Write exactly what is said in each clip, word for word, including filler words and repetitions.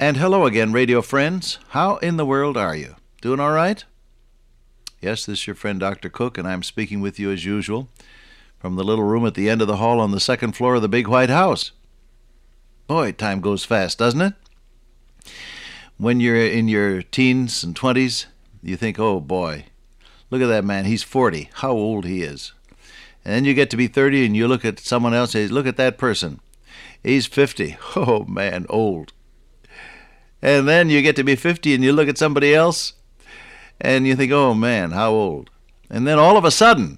And hello again, radio friends. How in the world are you? Doing all right? Yes, this is your friend Doctor Cook, and I'm speaking with you as usual from the little room at the end of the hall on the second floor of the big white house. Boy, time goes fast, doesn't it? When you're in your teens and twenties, you think, oh boy, look at that man, he's forty, how old he is. And then you get to be thirty and you look at someone else and say, look at that person, he's fifty, oh man, old. And then you get to be fifty and you look at somebody else and you think, oh man, how old. And then all of a sudden,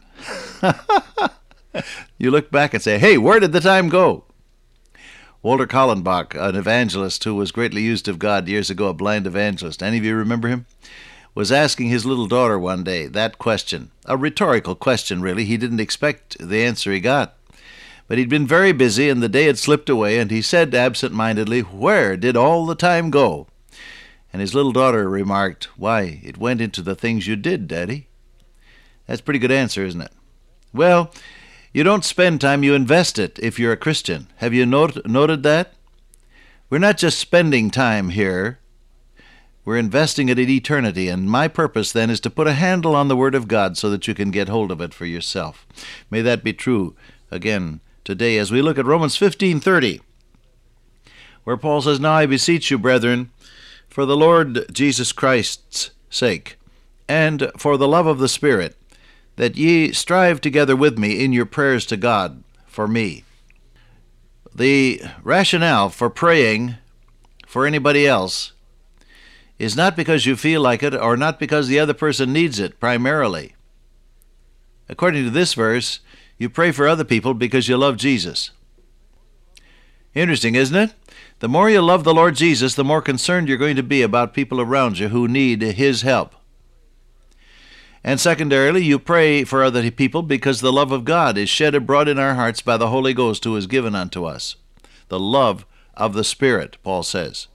you look back and say, hey, where did the time go? Walter Kallenbach, an evangelist who was greatly used of God years ago, a blind evangelist, any of you remember him? Was asking his little daughter one day that question, a rhetorical question really. He didn't expect the answer he got. But he'd been very busy and the day had slipped away, and he said absent-mindedly, where did all the time go? And his little daughter remarked, why, it went into the things you did, Daddy. That's a pretty good answer, isn't it? Well, you don't spend time, you invest it if you're a Christian. Have you not- noted that? We're not just spending time here. We're investing it in eternity, and my purpose then is to put a handle on the Word of God so that you can get hold of it for yourself. May that be true again today as we look at Romans fifteen thirty, where Paul says, now I beseech you, brethren, for the Lord Jesus Christ's sake, and for the love of the Spirit, that ye strive together with me in your prayers to God for me. The rationale for praying for anybody else is not because you feel like it or not because the other person needs it primarily. According to this verse, you pray for other people because you love Jesus. Interesting, isn't it? The more you love the Lord Jesus, the more concerned you're going to be about people around you who need His help. And secondarily, you pray for other people because the love of God is shed abroad in our hearts by the Holy Ghost who is given unto us. The love of the Spirit, Paul says.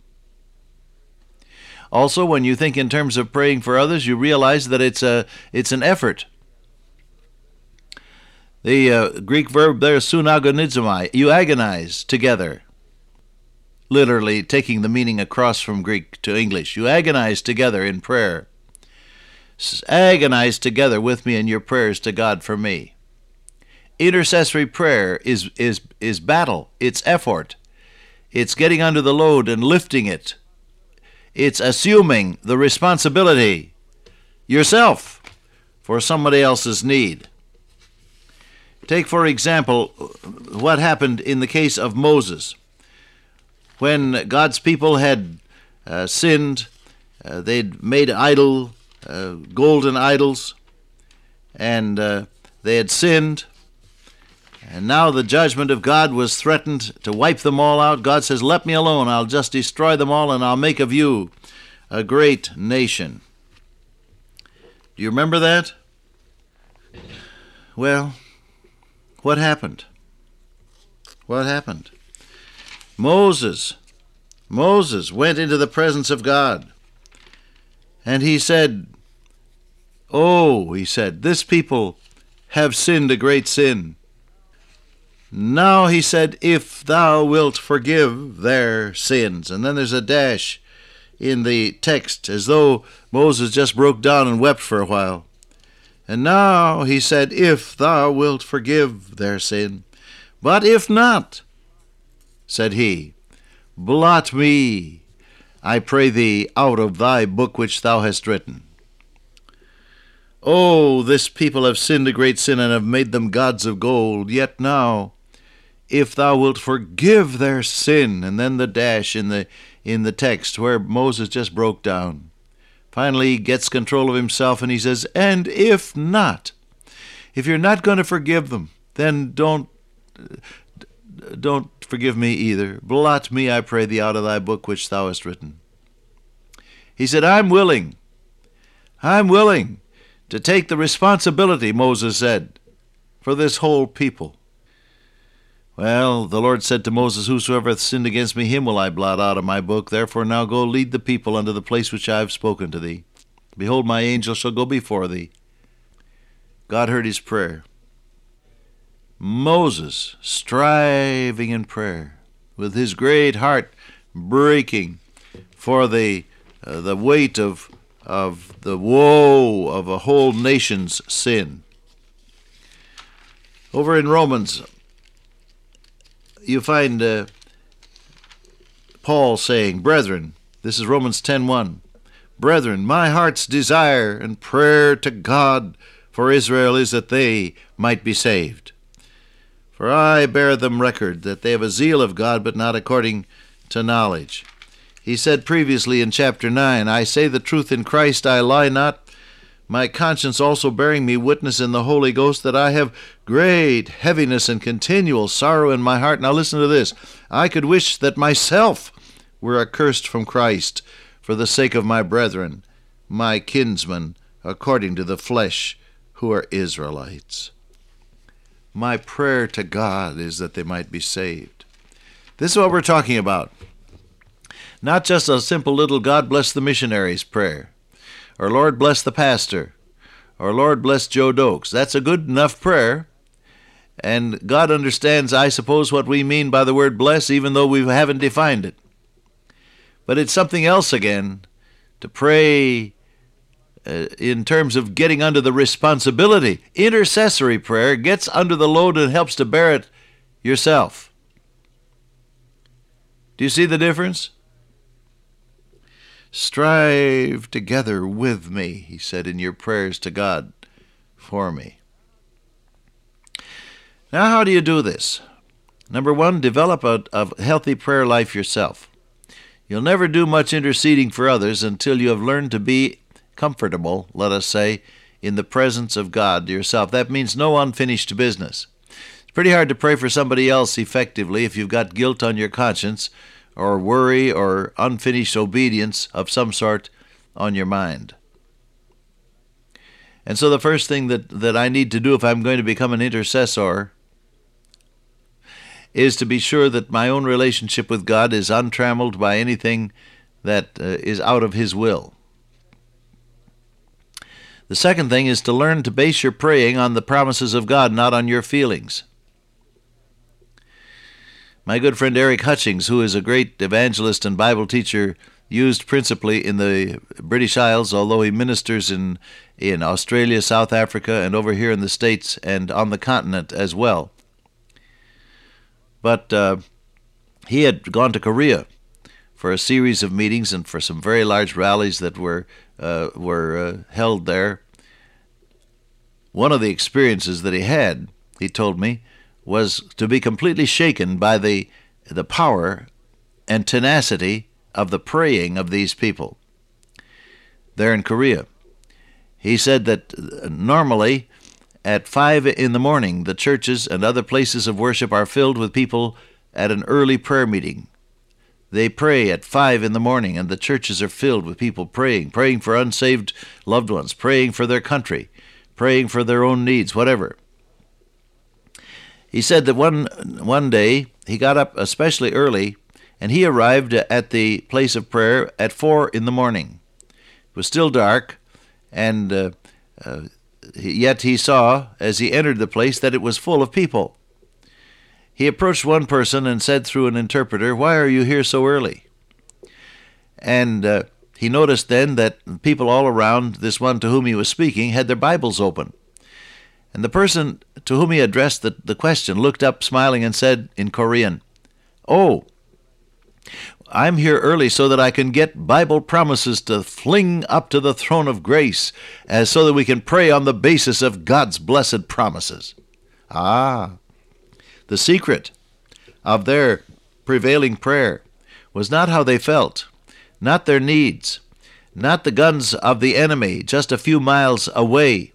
Also, when you think in terms of praying for others, you realize that it's a it's an effort. The uh, Greek verb there, sunagonizomai, you agonize together. Literally taking the meaning across from Greek to English. You agonize together in prayer. Agonize together with me in your prayers to God for me. Intercessory prayer is is is battle. It's effort. It's getting under the load and lifting it. It's assuming the responsibility yourself for somebody else's need. Take, for example, what happened in the case of Moses. When God's people had uh, sinned, uh, they'd made idol, uh, golden idols, and uh, they had sinned. And now the judgment of God was threatened to wipe them all out. God says, let me alone. I'll just destroy them all, and I'll make of you a great nation. Do you remember that? Well, what happened? What happened? Moses, Moses went into the presence of God, and he said, oh, he said, this people have sinned a great sin. Now, he said, if thou wilt forgive their sins. And then there's a dash in the text as though Moses just broke down and wept for a while. And now, he said, if thou wilt forgive their sin. But if not, said he, blot me, I pray thee, out of thy book which thou hast written. Oh, this people have sinned a great sin and have made them gods of gold. Yet now, if thou wilt forgive their sin, and then the dash in the in the text where Moses just broke down. Finally, he gets control of himself and he says, and if not, if you're not going to forgive them, then don't don't forgive me either. Blot me, I pray thee, out of thy book which thou hast written. He said, I'm willing. I'm willing to take the responsibility, Moses said, for this whole people. Well, the Lord said to Moses, whosoever hath sinned against me, him will I blot out of my book. Therefore now go lead the people unto the place which I have spoken to thee. Behold, my angel shall go before thee. God heard his prayer. Moses, striving in prayer, with his great heart breaking for the uh, the weight of of the woe of a whole nation's sin. Over in Romans, you find uh, Paul saying, "Brethren," this is Romans ten one, "Brethren, my heart's desire and prayer to God for Israel is that they might be saved. For I bear them record that they have a zeal of God, but not according to knowledge." He said previously in chapter nine, "I say the truth in Christ, I lie not, my conscience also bearing me witness in the Holy Ghost that I have great heaviness and continual sorrow in my heart." Now listen to this. "I could wish that myself were accursed from Christ for the sake of my brethren, my kinsmen, according to the flesh, who are Israelites." My prayer to God is that they might be saved. This is what we're talking about. Not just a simple little "God bless the missionaries" prayer, or "Lord bless the pastor," or "Lord bless Joe Dokes." That's a good enough prayer, and God understands, I suppose, what we mean by the word bless, even though we haven't defined it. But it's something else again to pray uh, in terms of getting under the responsibility. Intercessory prayer gets under the load and helps to bear it yourself. Do you see the difference? "Strive together with me," he said, "in your prayers to God for me." Now, how do you do this? Number one, develop a, a healthy prayer life yourself. You'll never do much interceding for others until you have learned to be comfortable, let us say, in the presence of God yourself. That means no unfinished business. It's pretty hard to pray for somebody else effectively if you've got guilt on your conscience, or worry, or unfinished obedience of some sort on your mind. And so the first thing that, that I need to do if I'm going to become an intercessor is to be sure that my own relationship with God is untrammeled by anything that uh, is out of His will. The second thing is to learn to base your praying on the promises of God, not on your feelings. My good friend Eric Hutchings, who is a great evangelist and Bible teacher, used principally in the British Isles, although he ministers in, in Australia, South Africa, and over here in the States and on the continent as well. But uh, he had gone to Korea for a series of meetings and for some very large rallies that were, uh, were uh, held there. One of the experiences that he had, he told me, was to be completely shaken by the the power and tenacity of the praying of these people there in Korea. He said that normally at five in the morning the churches and other places of worship are filled with people at an early prayer meeting. They pray at five in the morning, and the churches are filled with people praying, praying for unsaved loved ones, praying for their country, praying for their own needs, whatever. He said that one one day he got up especially early, and he arrived at the place of prayer at four in the morning. It was still dark, and uh, uh, yet he saw, as he entered the place, that it was full of people. He approached one person and said through an interpreter, "Why are you here so early?" And uh, he noticed then that people all around this one to whom he was speaking had their Bibles open. And the person to whom he addressed the, the question looked up smiling and said in Korean, "Oh, I'm here early so that I can get Bible promises to fling up to the throne of grace, as so that we can pray on the basis of God's blessed promises." Ah, the secret of their prevailing prayer was not how they felt, not their needs, not the guns of the enemy just a few miles away.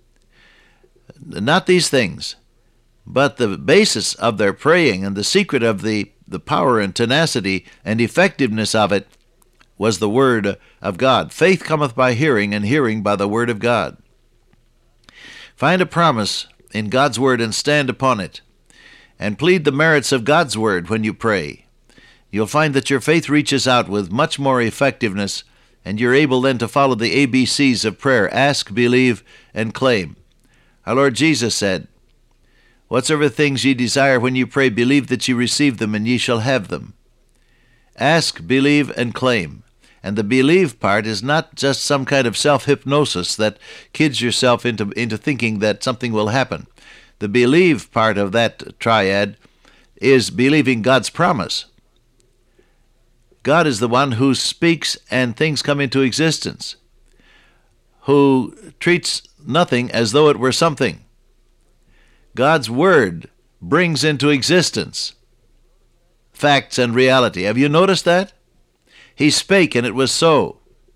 Not these things, but the basis of their praying and the secret of the, the power and tenacity and effectiveness of it was the Word of God. Faith cometh by hearing, and hearing by the Word of God. Find a promise in God's Word and stand upon it, and plead the merits of God's Word when you pray. You'll find that your faith reaches out with much more effectiveness, and you're able then to follow the A B Cs of prayer: ask, believe, and claim. Our Lord Jesus said, "Whatsoever things ye desire when you pray, believe that ye receive them, and ye shall have them." Ask, believe, and claim. And the believe part is not just some kind of self-hypnosis that kids yourself into, into thinking that something will happen. The believe part of that triad is believing God's promise. God is the one who speaks and things come into existence, who treats nothing as though it were something. God's word brings into existence facts and reality. Have you noticed that? He spake and it was so.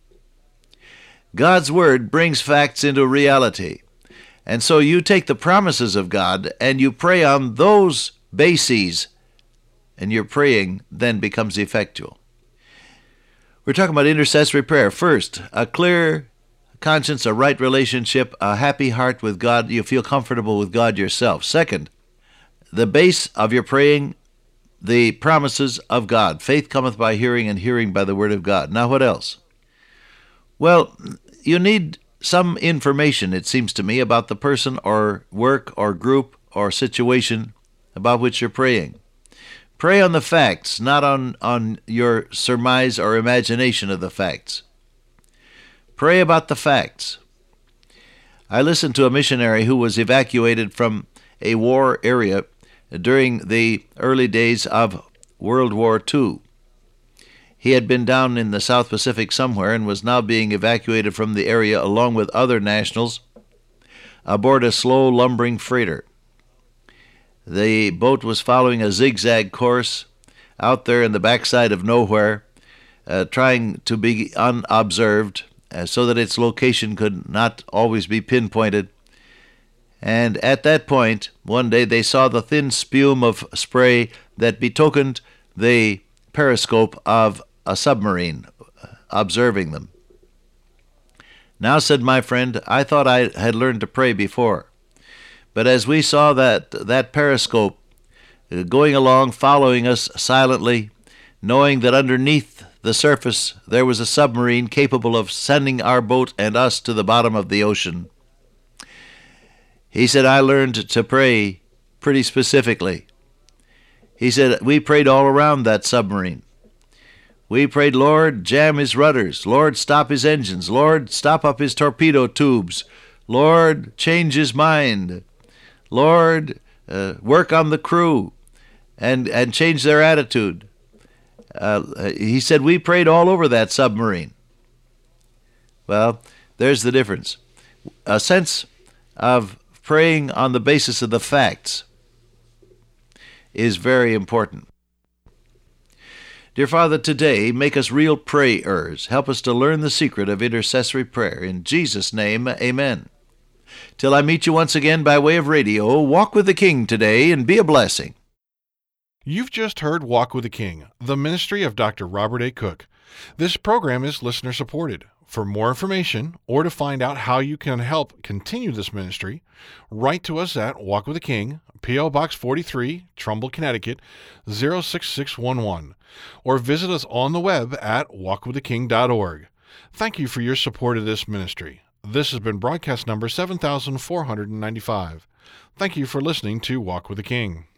God's word brings facts into reality. And so you take the promises of God and you pray on those bases, and your praying then becomes effectual. We're talking about intercessory prayer. First, a clear conscience, a right relationship, a happy heart with God. You feel comfortable with God yourself. Second, the base of your praying, the promises of God. Faith cometh by hearing, and hearing by the word of God. Now what else? Well, you need some information, it seems to me, about the person or work or group or situation about which you're praying. Pray on the facts, not on, on your surmise or imagination of the facts. Pray about the facts. I listened to a missionary who was evacuated from a war area during the early days of World War Two. He had been down in the South Pacific somewhere and was now being evacuated from the area along with other nationals aboard a slow lumbering freighter. The boat was following a zigzag course out there in the backside of nowhere, uh, trying to be unobserved uh, so that its location could not always be pinpointed. And at that point, one day, they saw the thin spume of spray that betokened the periscope of a submarine observing them. Now, said my friend, I thought I had learned to pray before. But as we saw that, that periscope going along, following us silently, knowing that underneath the surface there was a submarine capable of sending our boat and us to the bottom of the ocean, he said, I learned to pray pretty specifically. He said, we prayed all around that submarine. We prayed, Lord, jam his rudders. Lord, stop his engines. Lord, stop up his torpedo tubes. Lord, change his mind. Lord, uh, work on the crew and, and change their attitude. Uh, he said, we prayed all over that submarine. Well, there's the difference. A sense of praying on the basis of the facts is very important. Dear Father, today, make us real prayers. Help us to learn the secret of intercessory prayer. In Jesus' name, amen. Till I meet you once again by way of radio, walk with the King today and be a blessing. You've just heard Walk with the King, the ministry of Doctor Robert A. Cook. This program is listener-supported. For more information, or to find out how you can help continue this ministry, write to us at Walk with the King, P O. Box forty-three, Trumbull, Connecticut, zero six six one one, or visit us on the web at walk with the king dot org. Thank you for your support of this ministry. This has been broadcast number seven thousand four hundred ninety-five. Thank you for listening to Walk with the King.